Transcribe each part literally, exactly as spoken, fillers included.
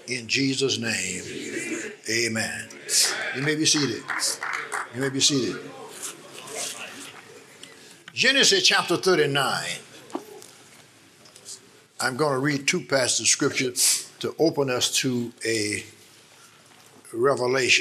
in Jesus' name. Amen. You may be seated. You may be seated. Genesis chapter thirty-nine. I'm going to read two passages of scripture to open us to a revelation.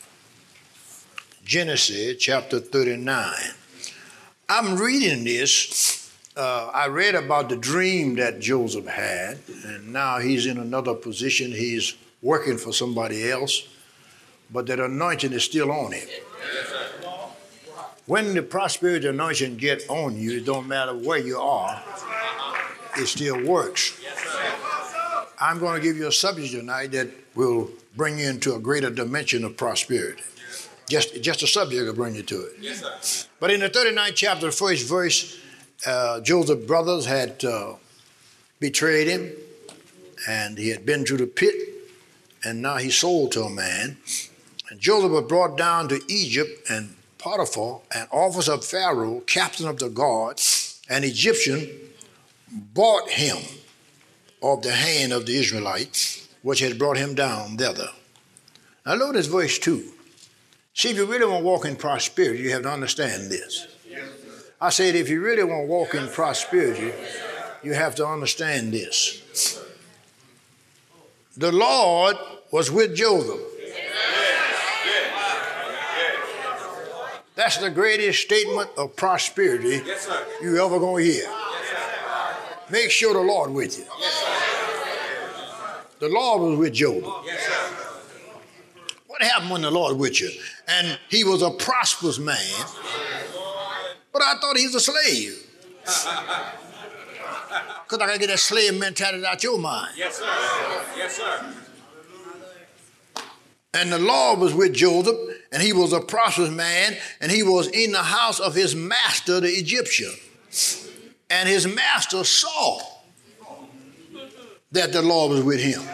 Genesis chapter thirty-nine. I'm reading this. Uh, I read about the dream that Joseph had, and now he's in another position. He's working for somebody else, but that anointing is still on him. When the prosperity anointing get on you, it don't matter where you are, it still works. I'm going to give you a subject tonight that will bring you into a greater dimension of prosperity. Just, just a subject will bring you to it. Yes, sir. But in the thirty-ninth chapter, the first verse, uh, Joseph's brothers had uh, betrayed him, and he had been to the pit, and now he's sold to a man. And Joseph was brought down to Egypt, and Potiphar, an officer of Pharaoh, captain of the guard, an Egyptian, bought him of the hand of the Israelites, which had brought him down thither. Now notice verse two. See, if you really want to walk in prosperity, you have to understand this. I said, if you really want to walk in prosperity, you have to understand this. The Lord was with Joseph. That's the greatest statement of prosperity you ever going to hear. Make sure the Lord with you. The Lord was with Joseph. What happened when the Lord with you? And he was a prosperous man, but I thought he was a slave. Because I got to get that slave mentality out your mind. Yes, sir. Yes, sir. And the Lord was with Joseph, and he was a prosperous man, and he was in the house of his master, the Egyptian. And his master saw that the Lord was with him.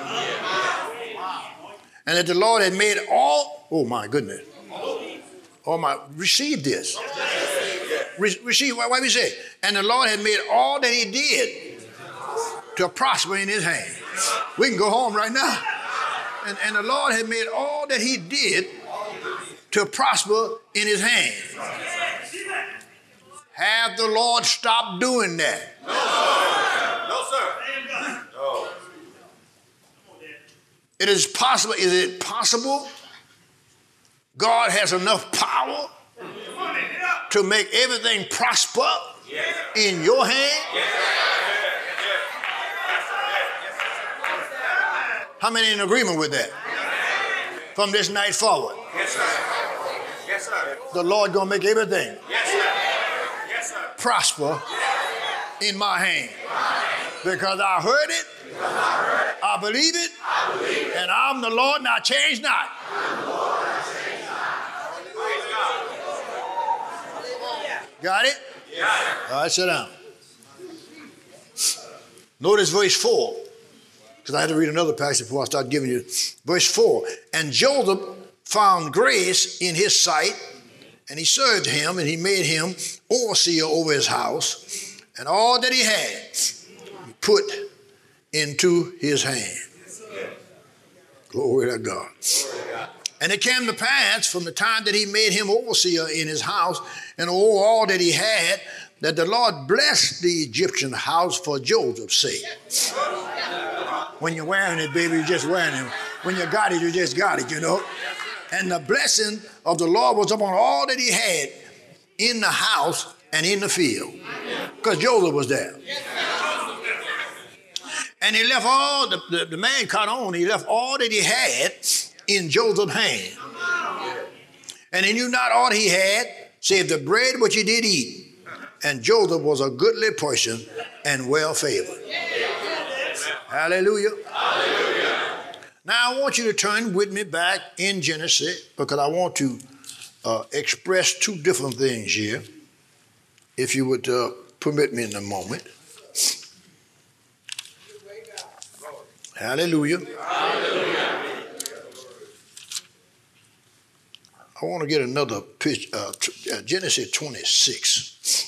And that the Lord had made all, oh my goodness. Oh my, receive this. Re- receive, why, why we say? And the Lord had made all that he did to prosper in his hand. We can go home right now. And, and the Lord had made all that he did to prosper in his hand. Have the Lord stopped doing that? No, sir. No, sir. No. It is possible. Is it possible God has enough power to make everything prosper in your hand? How many in agreement with that? From this night forward. Yes, sir. Yes, sir. The Lord gonna make everything yes, sir. Yes, sir. prosper in my hand. Because I heard it, I believe it, and I'm the Lord and I change not. Got it? All right, sit down. Notice verse four. Because I had to read another passage before I start giving you. Verse four. And Joseph found grace in his sight, and he served him, and he made him overseer over his house, and all that he had he put into his hand. Glory to God. And it came to pass from the time that he made him overseer in his house, and over all that he had, that the Lord blessed the Egyptian house for Joseph's sake. When you're wearing it, baby, you're just wearing it. When you got it, you just got it, you know. And the blessing of the Lord was upon all that he had in the house and in the field. Because Joseph was there. And he left all, the, the, the man caught on, he left all that he had in Joseph's hand. And he knew not all he had, save the bread which he did eat. And Joseph was a goodly person and well favored. Hallelujah. Hallelujah. Now I want you to turn with me back in Genesis because I want to uh, express two different things here. If you would uh, permit me in a moment. Hallelujah. Hallelujah. I want to get another pitch, uh, t- uh, Genesis twenty-six.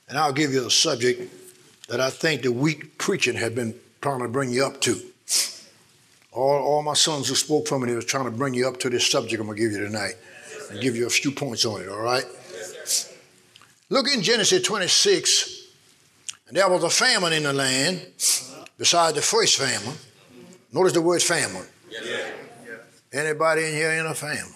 And I'll give you a subject that I think the weak preaching had been trying to bring you up to. All, all my sons who spoke from it, they was trying to bring you up to this subject I'm going to give you tonight and give you a few points on it, all right? Look in Genesis twenty-six, and there was a famine in the land beside the first famine. Notice the word famine. Anybody in here in a famine?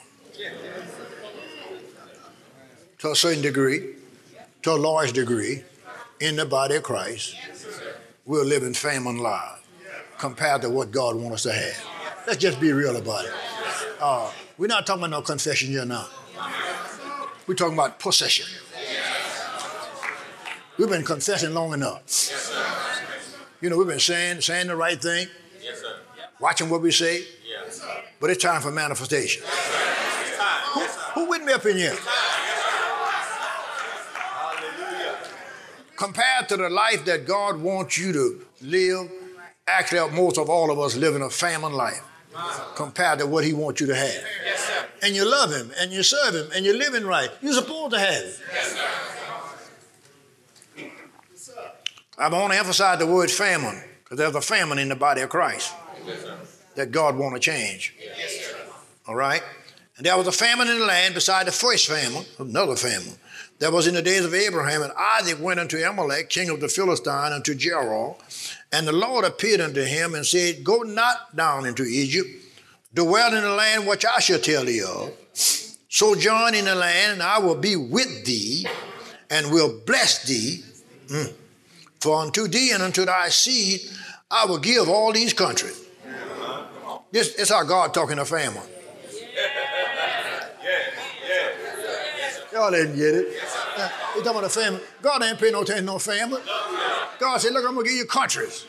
To a certain degree, to a large degree, in the body of Christ, we're living famine lives compared to what God wants us to have. Let's just be real about it. Uh, we're not talking about no confession here now. We're talking about possession. We've been confessing long enough. You know, we've been saying, saying the right thing, watching what we say, but it's time for manifestation. Who, who with me up in here? Compared to the life that God wants you to live, actually most of all of us live in a famine life compared to what he wants you to have. And you love him, and you serve him, and you're living right. You're supposed to have it. I want to emphasize the word famine, because there's a famine in the body of Christ that God wants to change. All right? And there was a famine in the land beside the first famine, another famine. That was in the days of Abraham, and Isaac went unto Amalek, king of the Philistines, unto Gerar. And the Lord appeared unto him and said, Go not down into Egypt, dwell in the land which I shall tell thee of. Sojourn in the land, and I will be with thee, and will bless thee. Mm. For unto thee and unto thy seed I will give all these countries. This is how God talking to family. Y'all didn't get it. Uh, He's talking about a family. God ain't paying no attention to no family. God said, look, I'm going to give you countries.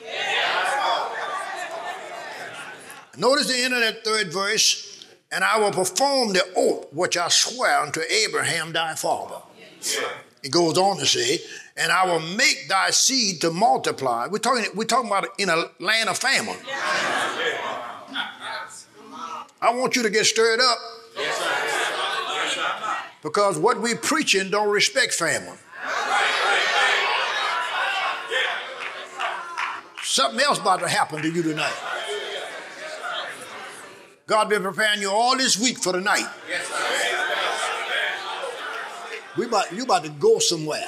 Notice the end of that third verse. And I will perform the oath which I swear unto Abraham thy father. It goes on to say, and I will make thy seed to multiply. We're talking, we're talking about in a land of famine. I want you to get stirred up. Because what we preaching don't respect famine. Something else about to happen to you tonight. God been preparing you all this week for the night. We about, you about to go somewhere.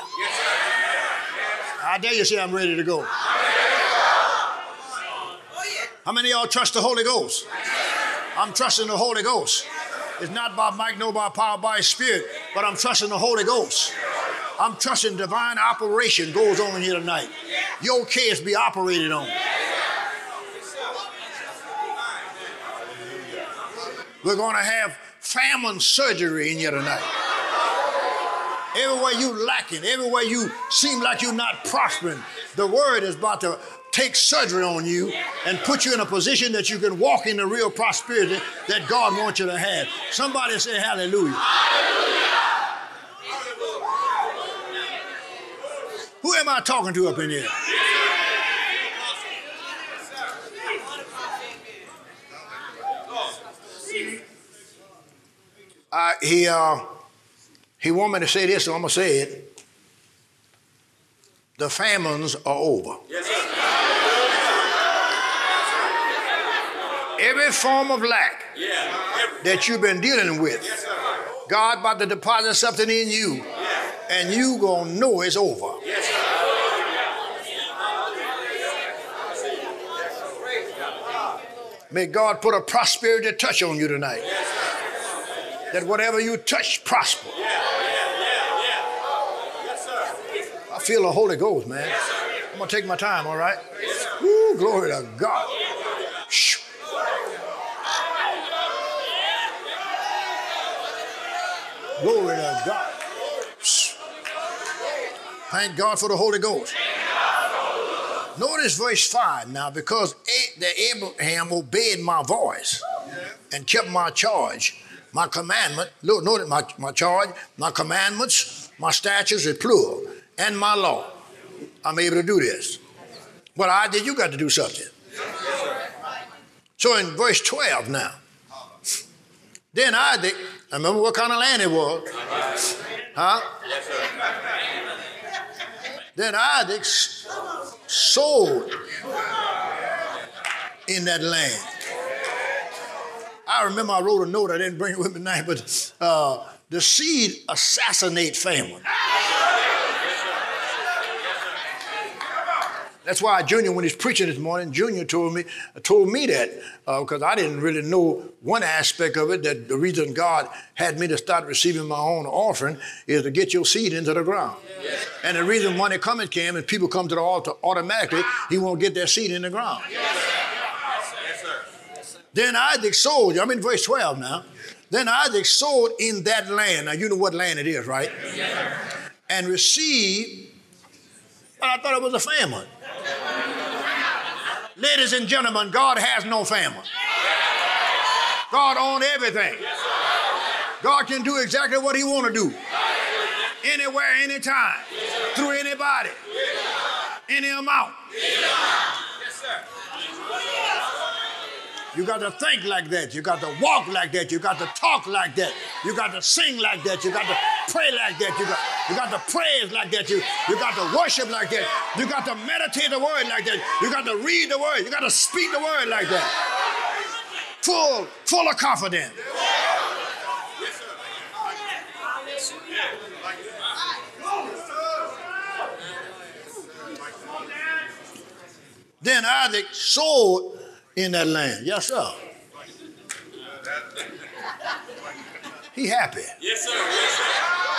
I dare you say I'm ready to go. How many of y'all trust the Holy Ghost? I'm trusting the Holy Ghost. It's not by might, nor by power, by his spirit, but I'm trusting the Holy Ghost. I'm trusting divine operation goes on here tonight. Your case be operated on. We're going to have famine surgery in here tonight. Everywhere you lacking, everywhere you seem like you're not prospering, the word is about to take surgery on you and put you in a position that you can walk in the real prosperity that God wants you to have. Somebody say hallelujah. Hallelujah. Who am I talking to up in here? Uh, he, uh, he want me to say this, so I'm going to say it. The famines are over. Yes, sir. Every form of lack that you've been dealing with, God about to deposit something in you, and you gonna know it's over. May God put a prosperity touch on you tonight. That whatever you touch, prosper. I feel the Holy Ghost, man. I'm gonna take my time, all right? Woo, glory to God. Shh. Glory to God. Thank God for the Holy Ghost. Notice verse five now, because the Abraham obeyed my voice and kept my charge, my commandment. Look, notice my, my charge, my commandments, my statutes is plural, and my law. I'm able to do this. But I did, you got to do something. So in verse twelve now, then I did, I remember what kind of land it was. Huh? Then Isaac sowed in that land. I remember I wrote a note, I didn't bring it with me tonight, but uh, the seed assassinate famine. That's why Junior, when he's preaching this morning, Junior told me told me that because uh, I didn't really know one aspect of it, that the reason God had me to start receiving my own offering is to get your seed into the ground. Yes. And the reason money coming came and people come to the altar automatically, he won't get their seed in the ground. Yes. Yes, sir. Yes, sir. Then Isaac sowed, I'm in verse twelve now. Then Isaac sowed in that land. Now you know what land it is, right? Yes, sir. And received, but I thought it was a famine. Ladies and gentlemen, God has no family. God owns everything. God can do exactly what he want to do. Anywhere, anytime. Through anybody. Any amount. You got to think like that. You got to walk like that. You got to talk like that. You got to sing like that. You got to pray like that. You got, you got to praise like that. You, you got to worship like that. You got to meditate the word like that. You got to read the word. You got to speak the word like that. Full, full of confidence. Then Isaac sowed in that land. Yes, sir. He happy. Yes, sir. Yes, sir.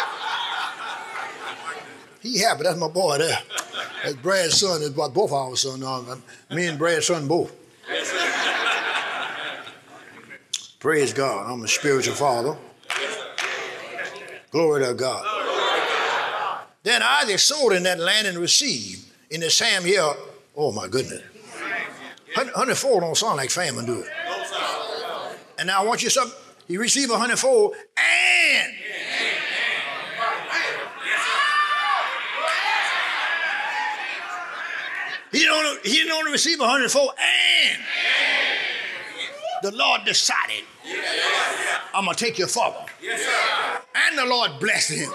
He happy. That's my boy there. That's Brad's son. That's about both our sons. Uh, me and Brad's son both. Yes, sir. Praise God. I'm a spiritual father. Glory to God. Then Isaac sowed in that land and received in the same year. Oh my goodness. one hundred four don't sound like famine, do it? And now I want you something. He received one hundred four and he didn't only, he didn't only receive one hundred four and the Lord decided, I'm going to take you further. And the Lord blessed him.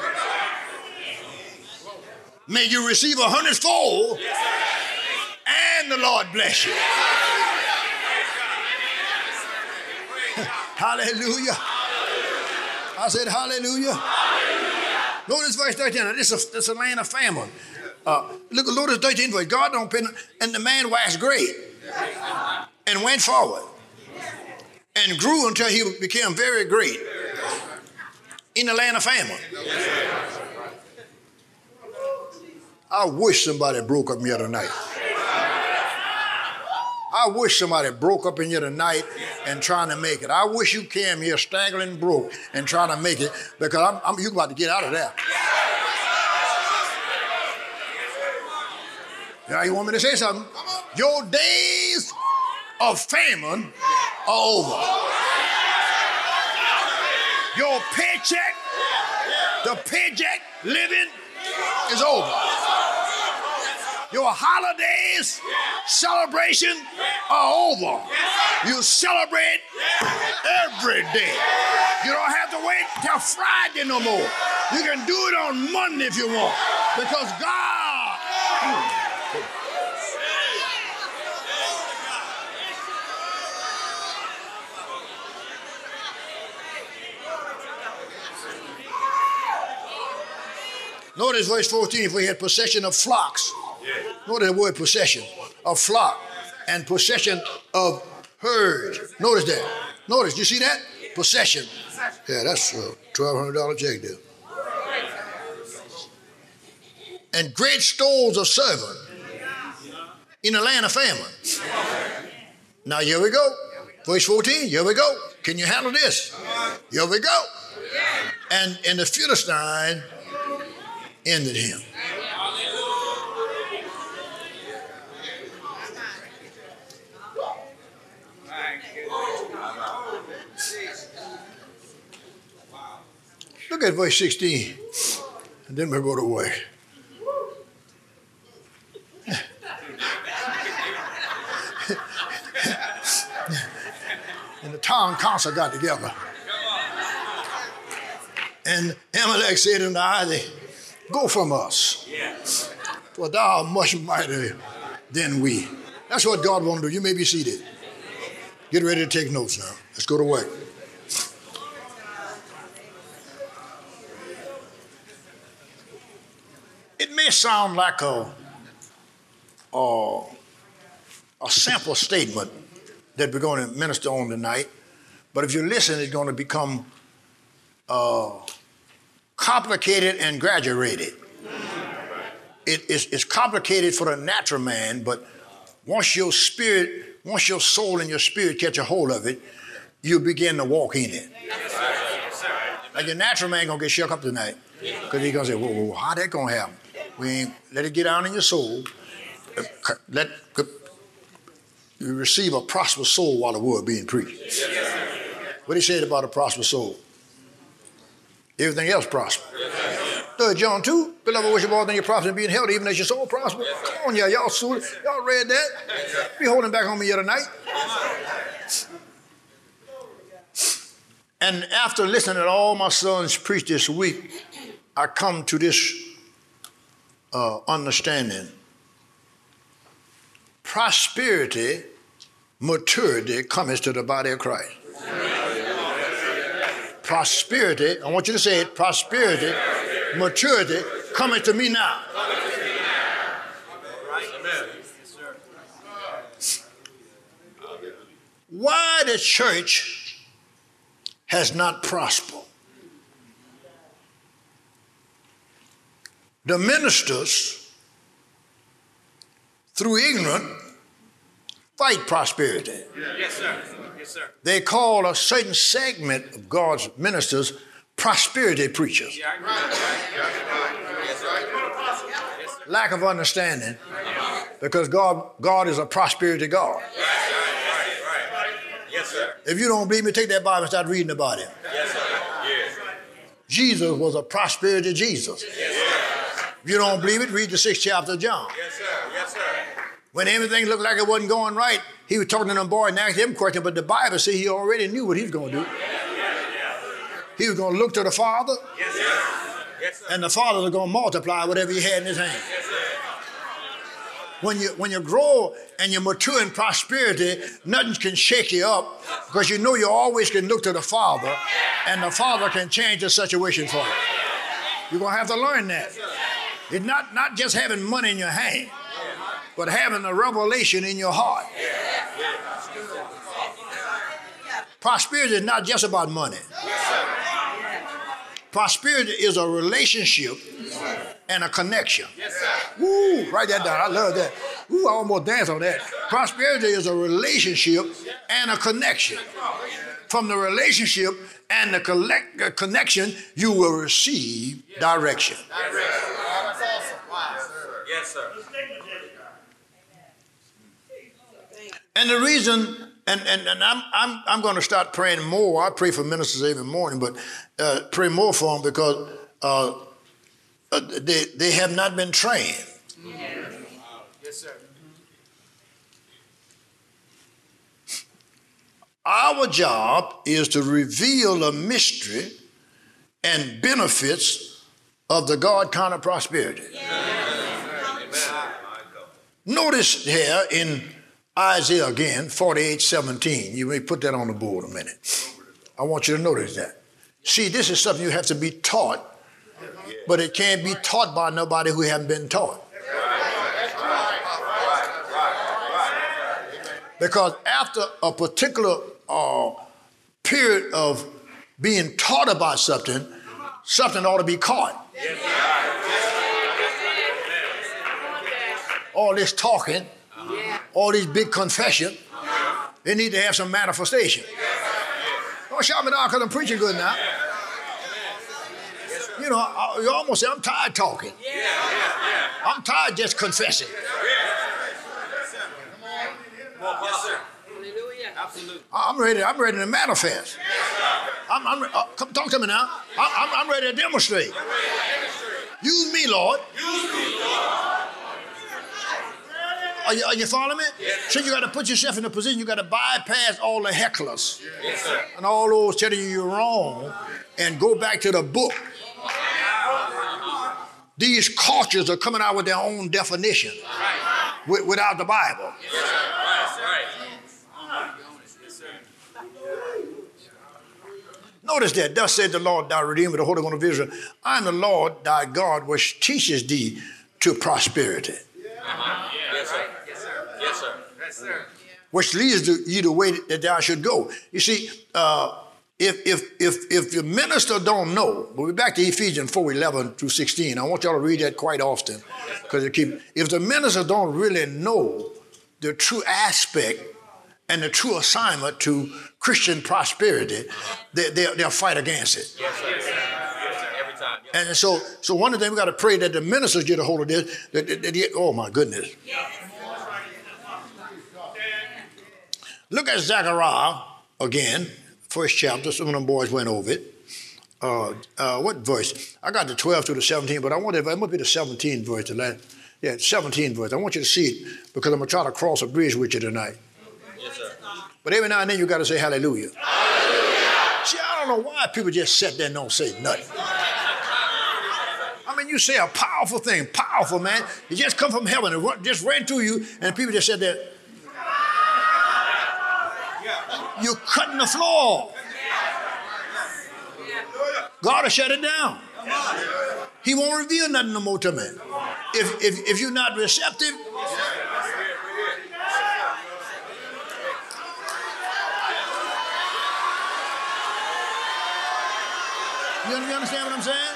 May you receive one hundred four and the Lord bless you. Hallelujah. I said hallelujah. Hallelujah. Notice verse thirteen. This is, this is a land of famine. Uh, look at Notice thirteen verse. God don't pay. And the man waxed great and went forward and grew until he became very great in the land of famine. I wish somebody broke up here tonight. I wish somebody broke up in here tonight and trying to make it. I wish you came here staggering broke and trying to make it, because I'm, I'm, you about to get out of there. Now you want me to say something? Your days of famine are over. Your paycheck, the paycheck living is over. Your holidays, celebration are over. You celebrate every day. You don't have to wait till Friday no more. You can do it on Monday if you want, because God. Notice verse fourteen, if we had possession of flocks. Notice the word possession of flock and possession of herds. Notice that. Notice, you see that? Possession. Yeah, that's a twelve hundred dollars check there. And great stores of silver in the land of famine. Now here we go. Verse fourteen, here we go. Can you handle this? Here we go. And, and the Philistine ended him. Look at verse sixteen, and then we'll go to work. And the town council got together. And Amalek said unto Isaac, go from us, For thou art much mightier than we. That's what God wants to do. You may be seated. Get ready to take notes now. Let's go to work. It may sound like a, a, a simple statement that we're going to minister on tonight, but if you listen, it's going to become uh, complicated and graduated. It, it's, it's complicated for the natural man, but once your spirit, once your soul and your spirit catch a hold of it, you begin to walk in it. Yes, sir. Yes, sir. Like your natural man gonna get shook up tonight, because he's gonna say, "Whoa, whoa, how that gonna happen?" We ain't, let it get down in your soul. Let you receive a prosperous soul while the word being preached. Yes, What he said about a prosperous soul? Everything else prosper. Third John two, beloved, worship all things you prosper and being healthy, even as your soul prosper. Come on, y'all, y'all saw it. Y'all read that? Be holding back on me here tonight. And after listening to all my sons preach this week, I come to this uh, understanding. Prosperity, maturity comes to the body of Christ. Prosperity, I want you to say it, prosperity, maturity coming to me now. Why the church has not prospered? The ministers, through ignorance, fight prosperity. Yes, sir. Yes, sir. They call a certain segment of God's ministers prosperity preachers. Yeah, I agree. Yes, sir. Lack of understanding, because God, God is a prosperity God. Yes, sir. If you don't believe me, take that Bible and start reading about it. Yes, sir. Yes. Jesus was a prosperity Jesus. Yes, sir. If you don't believe it, read the sixth chapter of John. Yes, sir. Yes, sir. When everything looked like it wasn't going right, he was talking to them boys and asking them questions, but the Bible says he already knew what he was going to do. He was going to look to the Father, Yes, sir. Yes, sir. and the Father was going to multiply whatever he had in his hand. Yes, sir. When you, when you grow and you mature in prosperity, nothing can shake you up, because you know you always can look to the Father, and the Father can change the situation for you. You're going to have to learn that. It's not, not just having money in your hand, but having a revelation in your heart. Prosperity is not just about money. Prosperity is a relationship and a connection. Woo, write that down. I love that. Woo, I almost dance on that. Prosperity is a relationship and a connection. From the relationship and the collect, uh, connection, you will receive direction. Yes, sir. And the reason, and, and, and I'm, I'm, I'm going to start praying more. I pray for ministers every morning, but uh, pray more for them, because uh, uh, they, they have not been trained. Yes, sir. Our job is to reveal the mystery and benefits of the God kind of prosperity. Notice here in Isaiah again, forty-eight seventeen. You may put that on the board a minute. I want you to notice that. See, this is something you have to be taught, but it can't be taught by nobody who haven't been taught. Because after a particular uh, period of being taught about something, something ought to be caught. All this talking, all these big confessions, they need to have some manifestation. Don't shout me down because I'm preaching good now. You know, I, you almost say, I'm tired talking. I'm tired just confessing. Yes, sir. Absolutely. I'm ready. I'm ready to manifest. I'm, I'm uh, come talk to me now. I'm, I'm, I'm ready to demonstrate. Use me, Lord. Are you, are you following me? So you got to put yourself in a position. You got to bypass all the hecklers and all those telling you you're wrong, and go back to the book These cultures are coming out with their own definition Right. wi- without the Bible. Yes, sir. Right. Right. Yes, sir. Notice that, thus said the Lord thy Redeemer, the Holy One of Israel, I am the Lord thy God, which teaches thee to prosperity, Uh-huh. Yes, sir. Yes, sir. Yes, sir. Yes, sir. which leads you the way that thou should go. You see, uh, if if if if the minister don't know, we'll be back to Ephesians four, eleven through sixteen. I want y'all to read that quite often, because it keep. If the minister don't really know the true aspect and the true assignment to Christian prosperity, they, they, they'll fight against it. Yes, sir. Yes, sir. Every time. Yes. And so, so one of the things we got to pray that the ministers get a hold of this. That, that, that, oh my goodness! Look at Zechariah again, first chapter. Some of them boys went over it. Uh, uh, what verse? I got the twelve through the seventeen, but I want it. It must be the seventeenth verse. The last, yeah, seventeenth verse. I want you to see it because I'm gonna try to cross a bridge with you tonight. Yes, sir. But every now and then you got to say hallelujah. Hallelujah. See, I don't know why people just sit there and don't say nothing. I mean, you say a powerful thing, powerful, man. It just come from heaven and run, just ran through you, and people just said that. You're cutting the floor. God will shut it down. He won't reveal nothing no more to me. If, if, if you're not receptive, You understand what I'm saying?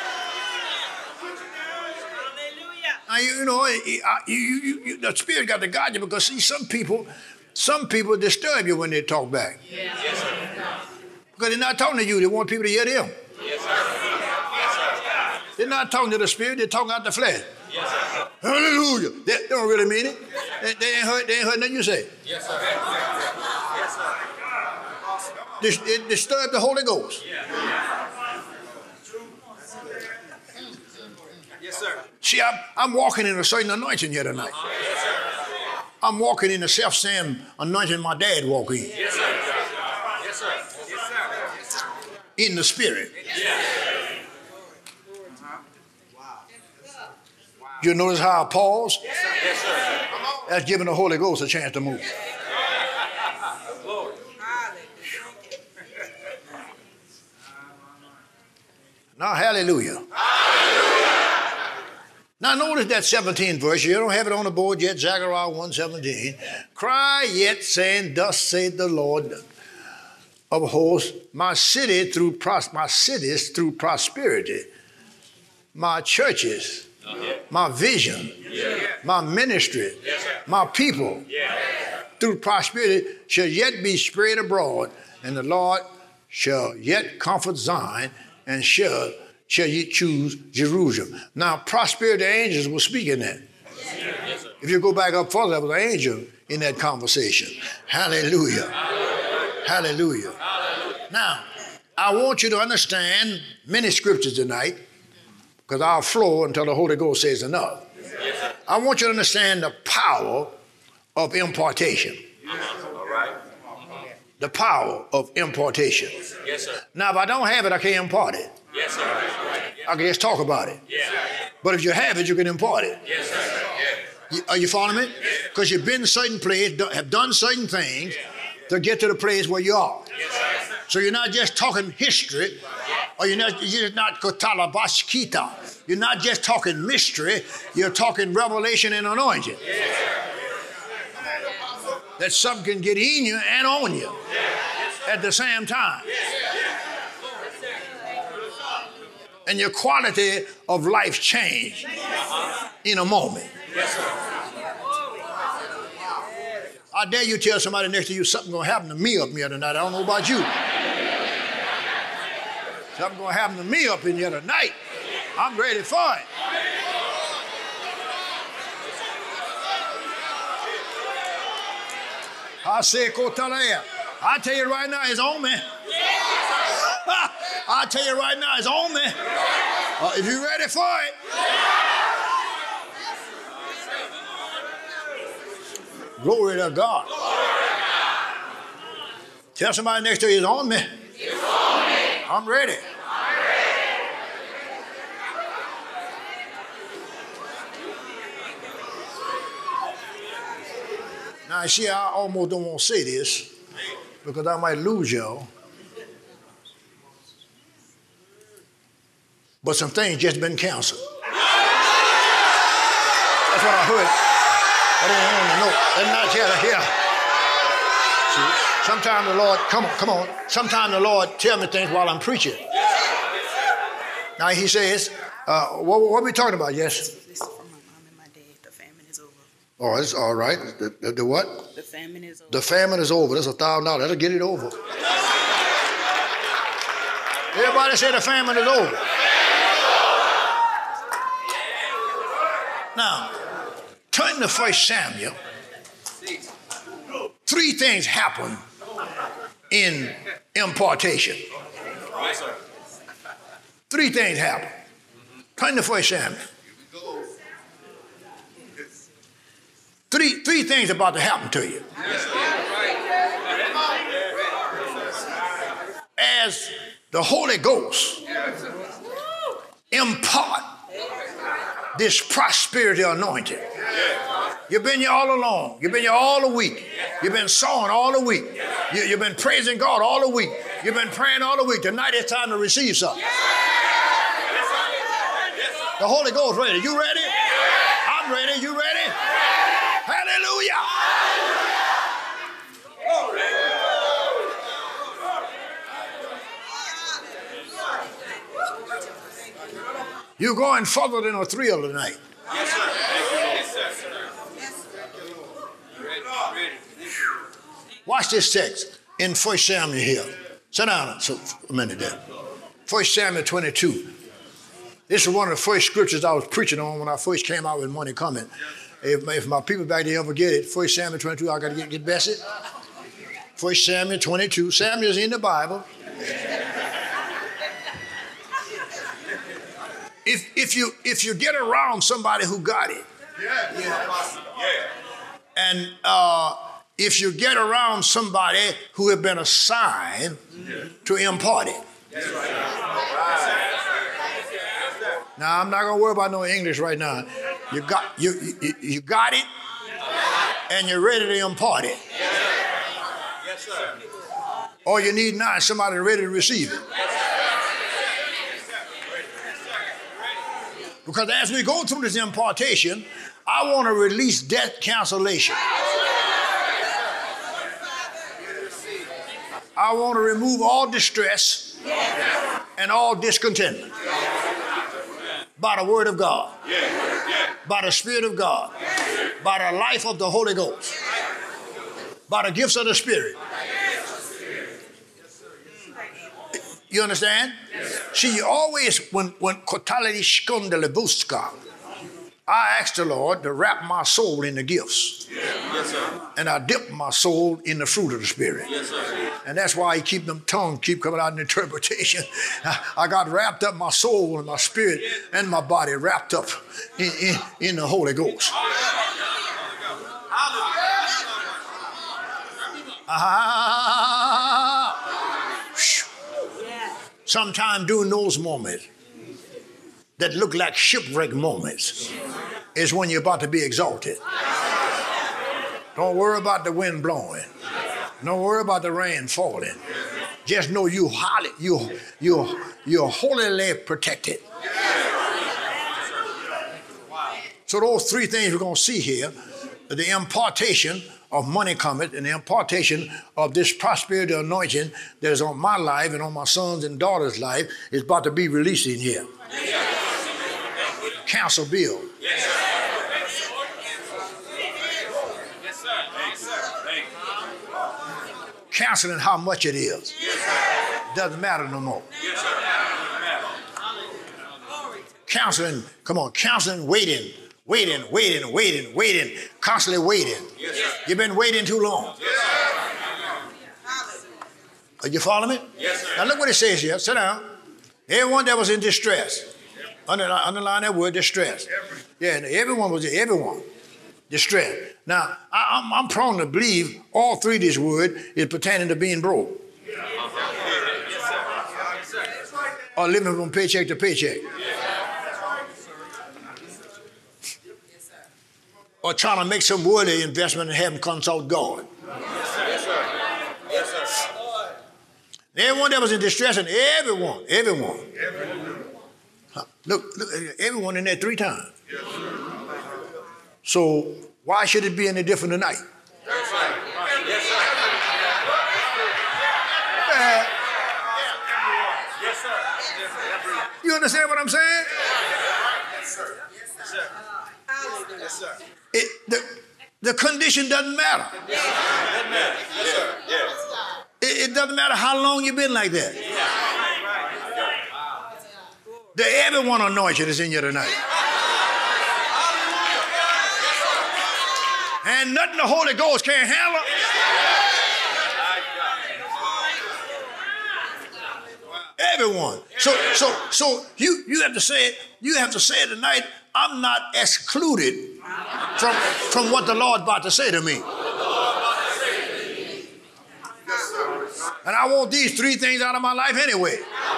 Now, you, you know, you, you, you, the Spirit got to guide you because, see, some people, some people disturb you when they talk back. Yes, sir. Because they're not talking to you. They want people to hear them. Yes, sir. Yes, sir. They're not talking to the Spirit. They're talking out the flesh. Yes, sir. Hallelujah. They, they don't really mean it. They, they, ain't heard, they ain't heard nothing you say. Yes, sir. Yes, sir. Dis, it disturbed the Holy Ghost. Yes, sir. See, I'm, I'm walking in a certain anointing here tonight. Yes, sir. I'm walking in the self-same anointing my dad walked in. Yes, sir. Yes, sir. Yes, sir. In the Spirit. You notice how I pause? Yes, sir. That's giving the Holy Ghost a chance to move. Glory. Now, hallelujah. Now, notice that seventeenth verse. You don't have it on the board yet, Zechariah one seventeen. Cry yet, saying, thus saith the Lord of hosts, my city through pros- my cities through prosperity, my churches, my vision, my ministry, my people, through prosperity shall yet be spread abroad, and the Lord shall yet comfort Zion, and shall shall ye choose Jerusalem. Now, prosperity angels were speaking that. Yes, sir. If you go back up further, there was an angel in that conversation. Hallelujah. Hallelujah. Hallelujah. Now, I want you to understand many scriptures tonight, because I'll flow until the Holy Ghost says enough. Yes, sir. I want you to understand the power of impartation. All right. The power of impartation. Yes, sir. Now, if I don't have it, I can't impart it. Yes, sir. I can just talk about it. Yeah. But if you have it, you can impart it. Yes, sir. You- Are you following me? Because you've been in certain place, do- have done certain things to get to the place where you are. Yes, sir. So you're not just talking history, or you're not, you're just not kotalabashkita. You're not just talking mystery, you're talking revelation and anointing. That something can get in you and on you at the same time. And your quality of life change in a moment. I dare you tell somebody next to you something's going to happen to me up here tonight. I don't know about you. Something's going to happen to me up in here tonight. I'm ready for it. I say, Kotalea. I tell you right now, it's on me. I tell you right now, it's on me. Uh, if you're ready for it. Glory to God. Tell somebody next to you, it's on me. It's on me. I'm ready. I'm ready. Now, see, I almost don't want to say this because I might lose y'all. But some things just been canceled. That's what I heard. I didn't want to know. That's not yet here. See, sometimes the Lord, come on, come on. Sometimes the Lord tell me things while I'm preaching. Now he says, uh, what, what are we talking about? Yes? This is from my mom and my dad. The famine is over. Oh, it's all right. The, the, the what? The famine is over. The famine is over. That's a thousand dollars. That'll get it over. Everybody say the famine is over. Now, turn to First Samuel. Three things happen in impartation. Three things happen. Turn to First Samuel. Three, three things about to happen to you. As the Holy Ghost impart this prosperity anointing. You've been here all along. You've been here all the week. You've been sowing all the week. You, you've been praising God all the week. You've been praying all the week. Tonight it's time to receive something. The Holy Ghost ready. You ready? I'm ready. You ready? Hallelujah. You're going further than a thrill tonight. Yes, sir. Yes, sir. Watch this text in First Samuel here. Sit down for a minute there. First Samuel twenty-two. This is one of the first scriptures I was preaching on when I first came out with Money Coming. If, if my people back there ever get it, First Samuel twenty-two, I got to get, get Bessie. First Samuel twenty-two. Samuel's in the Bible. If, if, you, if you get around somebody who got it, Yeah. Yeah. and uh, if you get around somebody who has been assigned to impart it. Now, I'm not going to worry about no English right now. You got, you, you, you got it, and you're ready to impart it. Yes, sir. All you need now is somebody ready to receive it. Because as we go through this impartation, I want to release debt cancellation. I want to remove all distress and all discontentment by the word of God, by the Spirit of God, by the life of the Holy Ghost, by the gifts of the Spirit. You understand? See, you always, when, when Kotaladi Skondelebuska, I asked the Lord to wrap my soul in the gifts. Yes, sir. And I dip my soul in the fruit of the Spirit. Yes, sir. And that's why he keep them tongues keep coming out in interpretation. I, I got wrapped up, my soul and my spirit and my body wrapped up in, in, in the Holy Ghost. Ah, sometime during those moments that look like shipwreck moments is when you're about to be exalted. Don't worry about the wind blowing. Don't worry about the rain falling. Just know you highly, you, you, you're holily protected. So those three things we're going to see here, the impartation of money cometh and the impartation of this prosperity anointing that is on my life and on my sons and daughters' life is about to be released in here. Council bill. Canceling how much it is. Doesn't matter no more. Counseling, come on, counseling, waiting, waiting, waiting, waiting, waiting, constantly waiting. You've been waiting too long. Are you following me? Yes, sir. Now look what it says here. Sit down. Everyone that was in distress. Underline, underline that word, distress. Yeah, and everyone was, everyone. Distress. Now, I, I'm, I'm prone to believe all three of these words is pertaining to being broke. Or living from paycheck to paycheck. or trying to make some worldly investment and haven't consulted God. Yes, sir. Yes, sir. Everyone that was in distress, and everyone, everyone. Huh, Look, look, everyone in there three times. So why should it be any different tonight? Yes, sir. Yes, sir. Uh, Yes, sir. you understand what I'm saying? Yes, sir. Yes, sir. Yes, sir. It, the, the condition doesn't matter. Yes, sir. Yes. It, it doesn't matter how long you've been like that. The everyone anointed is in you tonight. And nothing the Holy Ghost can't handle. Everyone. So so so you you have to say it, you have to say it tonight, I'm not excluded from from what the Lord about to say to me. And I want these three things out of my life anyway.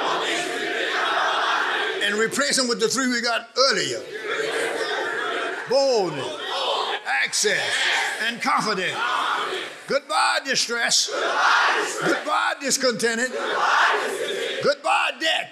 And replace them with the three we got earlier. Boldness, access, and confidence. Goodbye, distress. Goodbye, discontented. Goodbye, debt.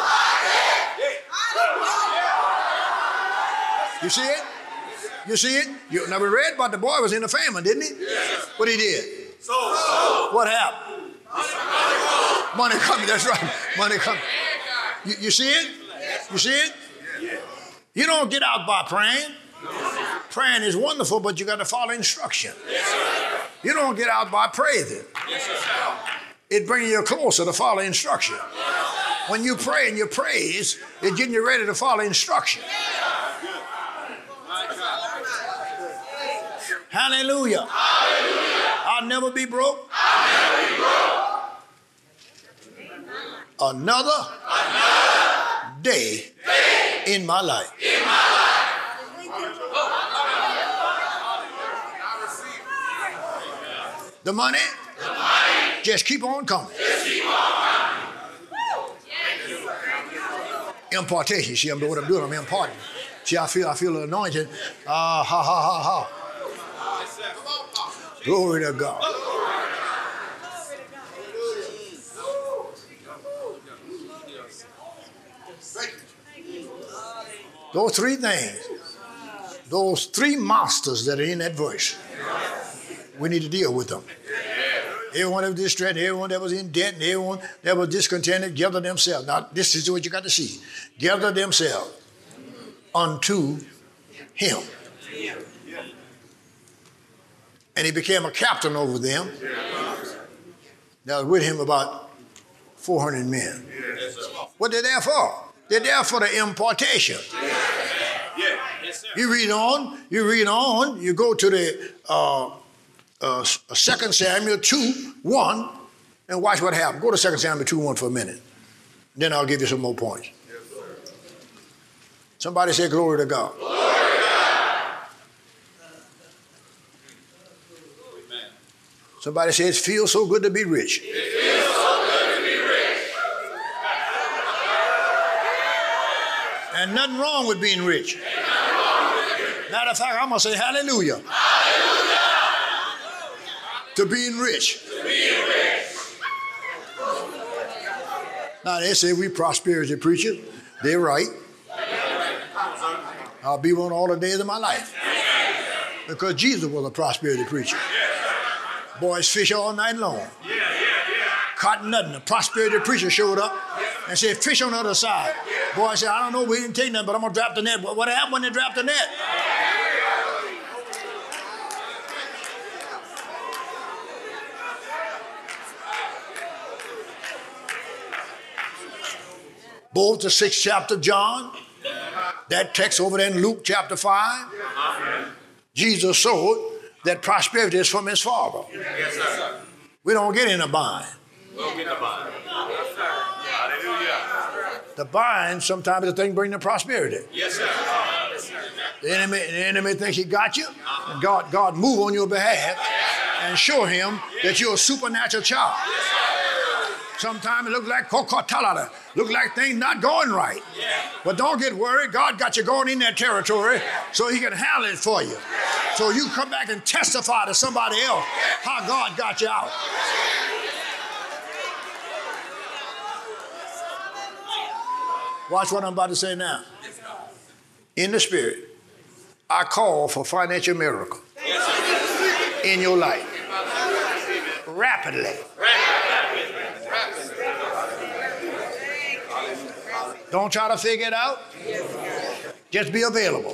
You see it? You see it? You, now we read about the boy was in the famine, didn't he? What he did? What happened? Money coming, that's right. Money coming. You, you see it? You see it? You don't get out by praying. Praying is wonderful, but you got to follow instruction. You don't get out by praising. It brings you closer to follow instruction. When you pray and you praise, it's getting you ready to follow instruction. Hallelujah. I'll never be broke. Another day in my life. The money, just keep on coming. Impartation. See, I'm doing what I'm doing. I'm imparting. See, I feel I feel anointed. Ah, ha, ha, ha, ha. Glory to God. Those three things, those three masters that are in that verse, we need to deal with them. Everyone that was distressed, everyone that was in debt, and everyone that was discontented, gather themselves. Now, this is what you got to see. Gather themselves unto him. And he became a captain over them. There was with him about four hundred men. What they're there for? They're there for the impartation. You read on, you read on, you go to the uh, uh, Second Samuel two one, and watch what happened. Go to Second Samuel two one for a minute. Then I'll give you some more points. Somebody say glory to God. Glory to God. Somebody say it feels so good to be rich. It feels so good to be rich. And nothing wrong with being rich. Matter of fact, I'm going to say hallelujah. Hallelujah. To being rich. To being rich. Now, they say we prosperity preachers. They're right. I'll be one all the days of my life. Because Jesus was a prosperity preacher. Boys fish all night long. Caught nothing. The prosperity preacher showed up and said, fish on the other side. Boy said, I don't know, we didn't take nothing, but I'm going to drop the net. What happened when they dropped the net? Both the sixth chapter of John, that text over there in Luke chapter five, Jesus showed that prosperity is from his Father. Yes, sir. We don't get in a bind. We don't get in a bind. Yes, sir. Hallelujah. The bind sometimes the thing bring the prosperity. Yes, sir. The enemy, the enemy thinks he got you, and God, God move on your behalf and show him that you're a supernatural child. Sometimes it looks like coca-cola, look like things not going right. But don't get worried. God got you going in that territory so he can handle it for you. So you come back and testify to somebody else how God got you out. Watch what I'm about to say now. In the spirit, I call for financial miracle in your life. Rapidly. Don't try to figure it out. Just be available.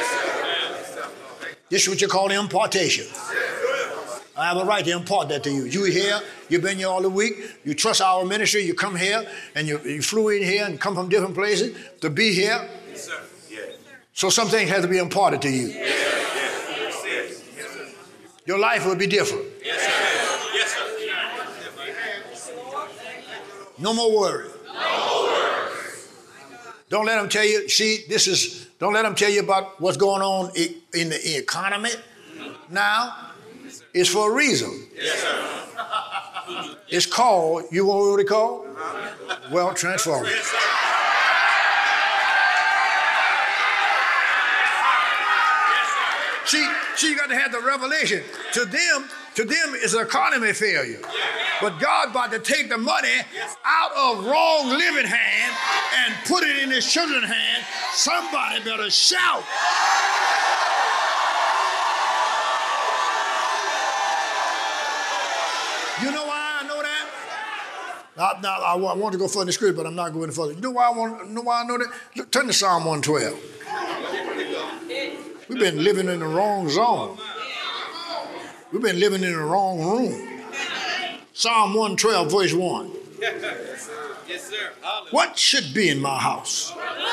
This is what you call impartation. I have a right to impart that to you. You here, you've been here all the week, you trust our ministry, you come here, and you, you flew in here and come from different places to be here. Yes, sir. Yeah. So some things have to be imparted to you. Yes, sir. Yes, sir. Your life will be different. Yes, sir. Yes, sir. No more worry. No worry. Don't let them tell you, see, this is, don't let them tell you about what's going on in the economy now. It's for a reason. Yes, sir. It's called, you know what it's called? Uh-huh. Wealth transform. Yes, sir. See, see, you got to have the revelation. To them, to them, it's an economy failure. But God about to take the money out of wrong living hand and put it in his children's hand. Somebody better shout. You know why I know that? I, now, I, I want to go further in the script, but I'm not going further. You know why I want? You know why I know that? Look, turn to Psalm one twelve. We've been living in the wrong zone. We've been living in the wrong room. Psalm one twelve, verse one. Yes, sir. What should be in my house?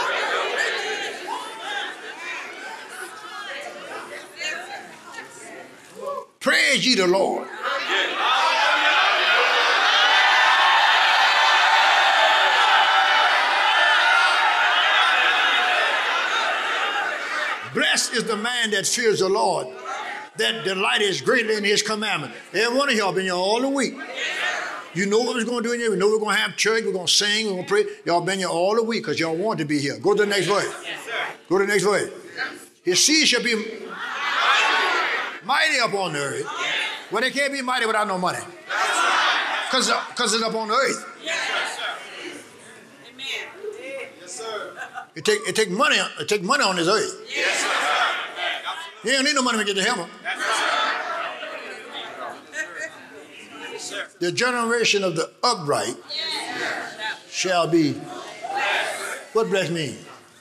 Praise ye the Lord. Blessed is the man that fears the Lord, that delighteth greatly in his commandment. Every one of y'all been here all the week. You know what we're going to do in here. We know we're going to have church. We're going to sing. We're going to pray. Y'all been here all the week because y'all want to be here. Go to the next verse. Go to the next verse. His seed shall be mighty up on the earth. Well, they can't be mighty without no money. Because it's up on the earth. It take, it take money. It take money on this earth. Yes, sir. You don't need no money to get to heaven. Yes, sir. The generation of the upright shall be. What blessed mean?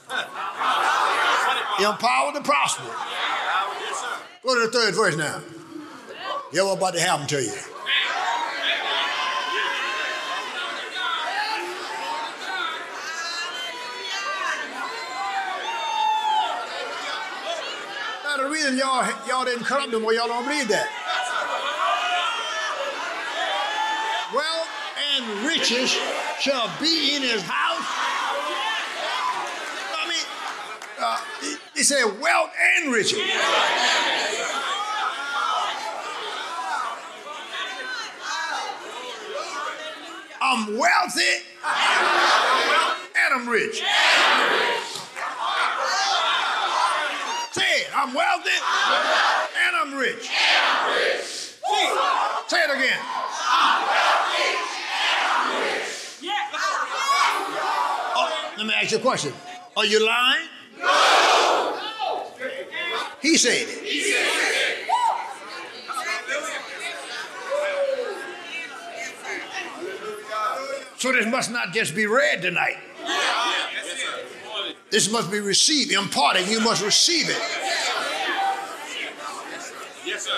Empowered to prosper. Go to the third verse now. Yeah, what's about to happen to you? The reason y'all, y'all didn't cut up no more, y'all don't believe that. Wealth and riches shall be in his house. I mean, uh, he, he said wealth and riches. I'm wealthy and I'm rich. I'm wealthy and I'm rich. And I'm rich. Say it again. I'm wealthy and I'm rich. Oh, let me ask you a question. Are you lying? No. He said it. He said it. So this must not just be read tonight. This must be received, imparted. You must receive it. Yes, sir.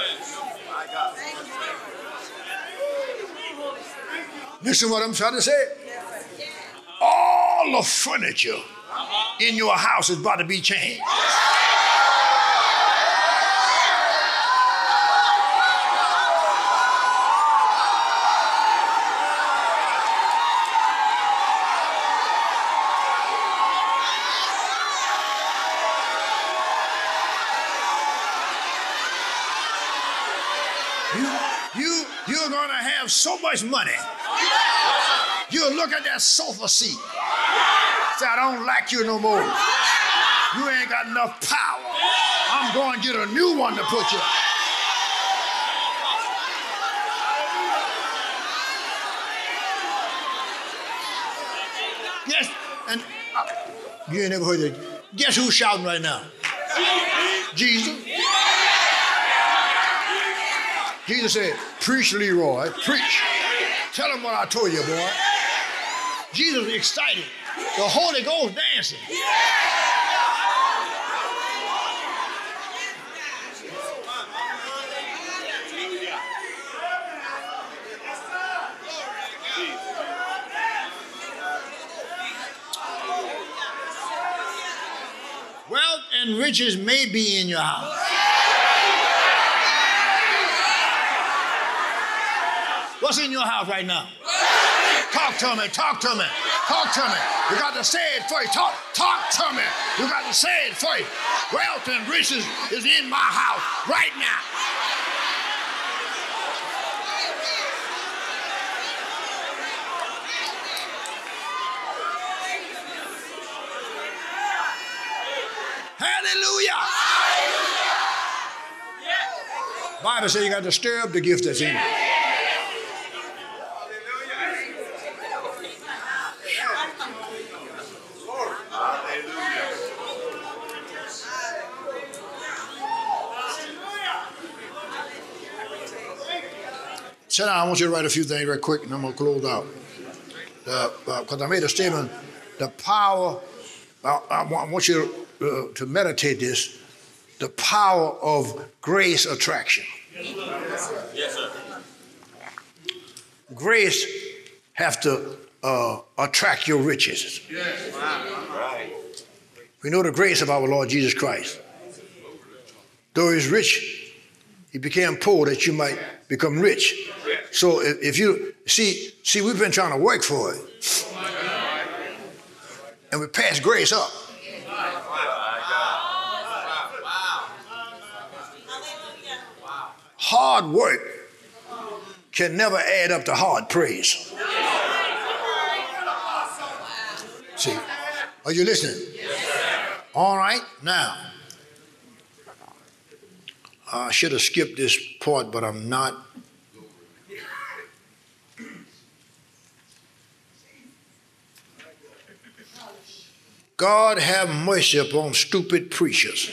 Listen what I'm trying to say. All the furniture in your house is about to be changed. You, you, you're going to have so much money You'll look at that sofa seat. Say, I don't like you no more. You ain't got enough power. I'm going to get a new one to put you. Yes, and uh, you ain't never heard it. Guess who's shouting right now? Jesus. Jesus said, preach, Leroy, preach. Tell him what I told you, boy. Jesus was excited. The Holy Ghost dancing. Wealth and riches may be in your house. What's in your house right now? Talk to me, talk to me, talk to me. You got to say it first. Talk, talk to me. You got to say it first. Wealth and riches is in my house right now. Hallelujah. Bible says you got to stir up the gift that's in you. Sit down. I want you to write a few things right quick, and I'm going to close out. Because uh, uh, I made a statement, the power, I, I want you to, uh, to meditate this, the power of grace attraction. Yes, sir. Grace have to uh, attract your riches. Yes. Right. We know the grace of our Lord Jesus Christ. Though he's rich, he became poor that you might become rich. So if, if you, see, see, we've been trying to work for it. And we pass grace up. Hard work can never add up to hard praise. See, are you listening? All right, now, I should have skipped this part, but I'm not. God have mercy upon stupid preachers.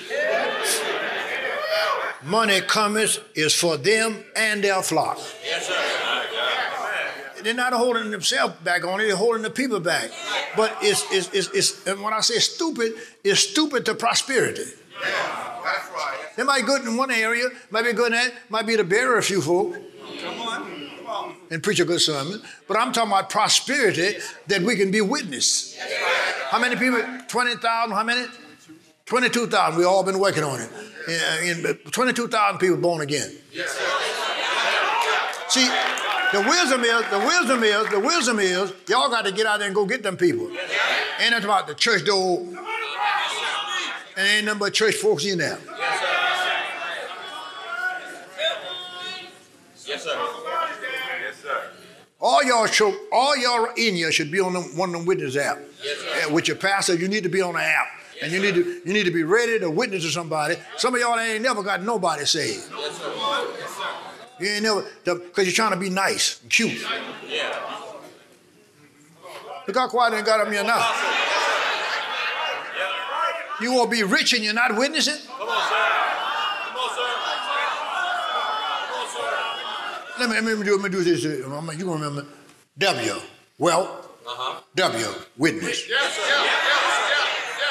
Money cometh is for them and their flock. Yes, sir. They're not holding themselves back on it, they're holding the people back. But it's, it's, it's, it's and when I say stupid, it's stupid to prosperity. Yeah, that's right. They might be good in one area, might be good in that, might be to bury a few folk. Come on. Come on. And preach a good sermon. But I'm talking about prosperity that we can be witness. How many people? twenty thousand, how many? twenty-two thousand. We've all been working on it. And twenty-two thousand people born again. Yes, sir. See, the wisdom is, the wisdom is, the wisdom is, y'all got to get out there and go get them people. Ain't nothing about the church door. And ain't nothing but church folks in there. Yes, sir. Yes, sir. All y'all should, all y'all in here should be on them, one of them witness apps. Yes, sir. With your pastor, you need to be on the app. And you need to you need to be ready to witness to somebody. Some of y'all ain't never got nobody saved. Yes, sir. Yes, sir. You ain't never, because you're trying to be nice and cute. Yeah. Look how quiet they got up here now. You want to be rich and you're not witnessing? Come on, sir. Come on, sir. Come on, sir. Let me, let me, do, let me do this. You're going to remember. W, wealth. Uh-huh. W, witness. Yes, sir. Yes, yes,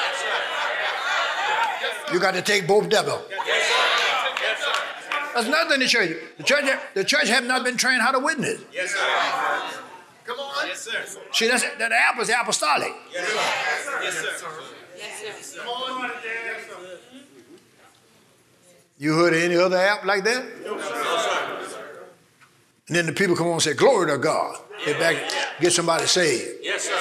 yes, You got to take both W. yes, sir. Yes, sir. That's nothing in the church. The church, the church have not been trained how to witness. Yes, sir. Come on. Yes, sir. See, that's, that app is apostolic. Yes, sir. Yes, sir. Yes, sir. Come on. You heard of any other app like that? No, sir. And then the people come on and say, glory to God. They back, get somebody saved. Yes, sir.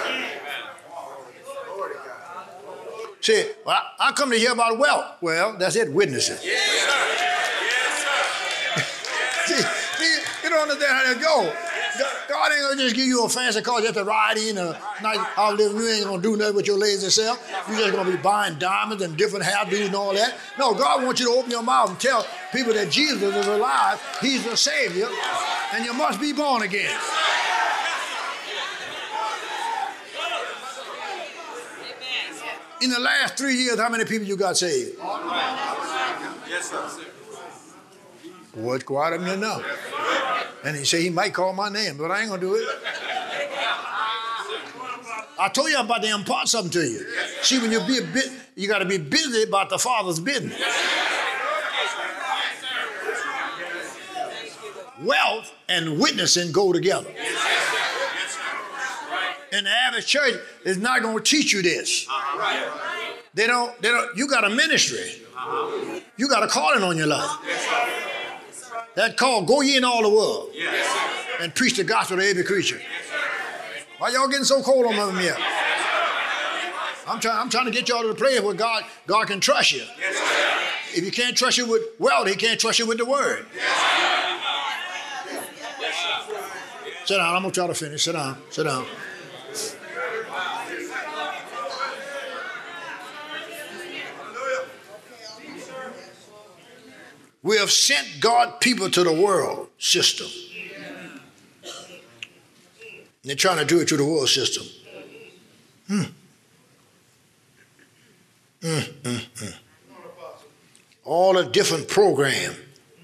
See, well, I, I come to hear about wealth. Well, that's it, witnessing. Yes, sir. Yes, sir. See, see, you don't understand how that go. God, God ain't gonna just give you a fancy car just to ride in a nice house living. You ain't gonna do nothing with your lazy self. You just gonna be buying diamonds and different hairdos and all that. No, God wants you to open your mouth and tell people that Jesus is alive. He's the Savior, and you must be born again. In the last three years, how many people you got saved? Yes, sir. Well, it's quite enough. And he said he might call my name, but I ain't gonna do it. I told you I'm about to impart something to you. See, when you be a bit, you got to be busy about the Father's business. Wealth and witnessing go together. And the average church is not going to teach you this. They don't. They don't. You got a ministry. You got a calling on your life. That call, go ye in all the world and preach the gospel to every creature. Why y'all getting so cold on them yet? I'm trying. I'm trying to get y'all to the place where God, God can trust you. If you can't trust you with wealth, He can't trust you with the word. Sit down. I'm gonna try to finish. Sit down. Sit down. We have sent God people to the world system. They're trying to do it through the world system. Hmm. Mm, mm, mm. All the different programs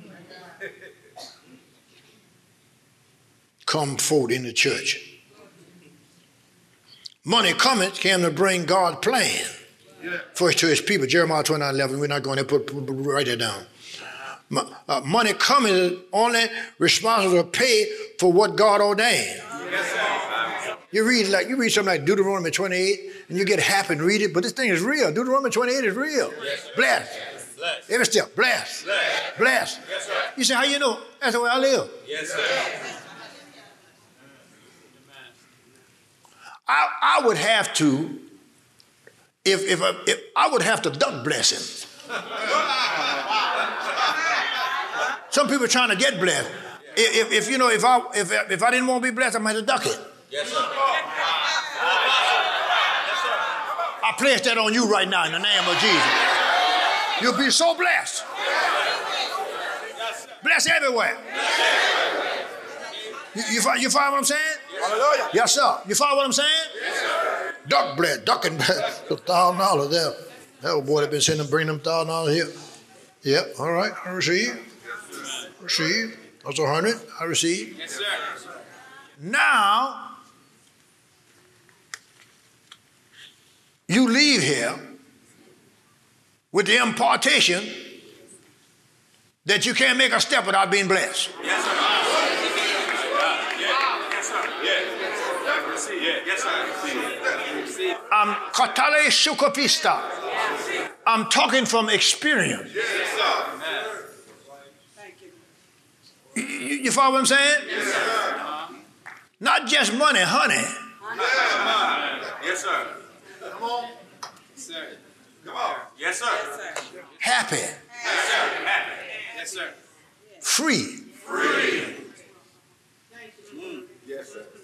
come forth in the church. Money cometh came to bring God's plan first to His people. Jeremiah twenty-nine eleven. We're not going to put, put, put write that down. Uh, money coming is only responsible to pay for what God ordained. Yes, you read like you read something like Deuteronomy twenty-eight, and you get happy and read it, but this thing is real. Deuteronomy twenty-eight is real. Yes, blessed. Bless. Every step, blessed. Bless. Blessed. Yes, you say, how you know? That's the way I live. Yes, sir. I, I would have to, if if I, if I would have to duck blessings. Some people are trying to get blessed. If, if, if you know, if I if if I didn't want to be blessed, I might have duck it. Yes, sir. I place that on you right now in the name of Jesus. You'll be so blessed. Blessed everywhere. You, you, you follow what I'm saying? Hallelujah. Yes, sir. You follow what I'm saying? Yes, sir. Duck blessed, ducking blessed. A thousand dollars there. That old boy that been sending them, bring them thousand dollars here. Yep. All right. I receive. Receive. That's a hundred. I receive. Yes, sir. Now, you leave here with the impartation that you can't make a step without being blessed. Yes, sir. Yes, sir. I'm katale shukopista. I'm talking from experience. Yes, sir. You, you follow what I'm saying? Yes, sir. Not just money, honey. Yes, sir. Come on. Yes, sir. Come on. Yes, sir. Happy. Yes, sir. Happy. Yes, sir. Free. Free. Mm. Yes, sir.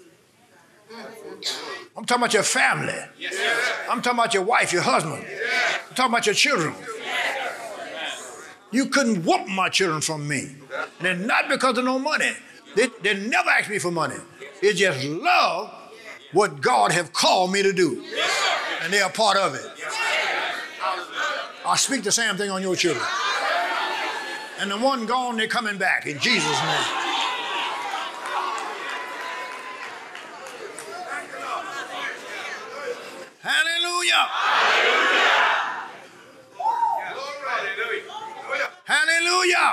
I'm talking about your family. Yes, sir. I'm talking about your wife, your husband. Yes. I'm talking about your children. Yes. You couldn't whoop my children from me. And it's not because of no money. They, they never asked me for money. They just love what God have called me to do. And they are part of it. I speak the same thing on your children. And the one gone, they're coming back in Jesus' name. Hallelujah. Hallelujah. Hallelujah.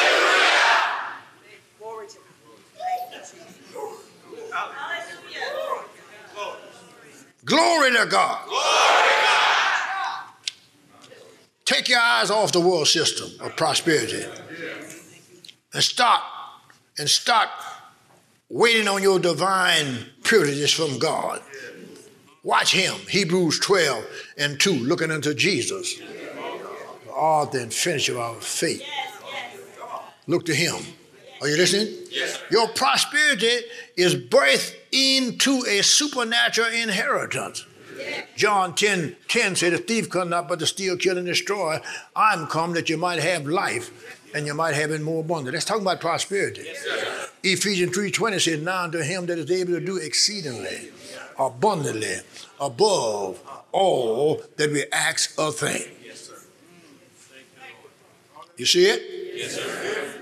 Glory to God. Glory to God. Take your eyes off the world system of prosperity and start and start waiting on your divine privileges from God. Watch Him. Hebrews twelve and two, looking unto Jesus, the author and finisher of our faith. Look to Him. Are you listening? Yes, sir. Your prosperity is birthed into a supernatural inheritance. John ten ten said, the thief come not but to steal, kill, and destroy. I'm come that you might have life, and you might have it more abundant. That's talking about prosperity. Yes, sir. Ephesians three twenty said, now unto him that is able to do exceedingly, abundantly, above all that we ask or think. Yes, sir. You see it? Yes, sir.